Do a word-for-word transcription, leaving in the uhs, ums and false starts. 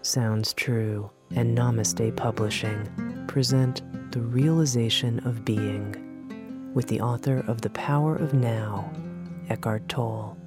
Sounds True and Namaste Publishing present The Realization of Being with the author of The Power of Now, Eckhart Tolle.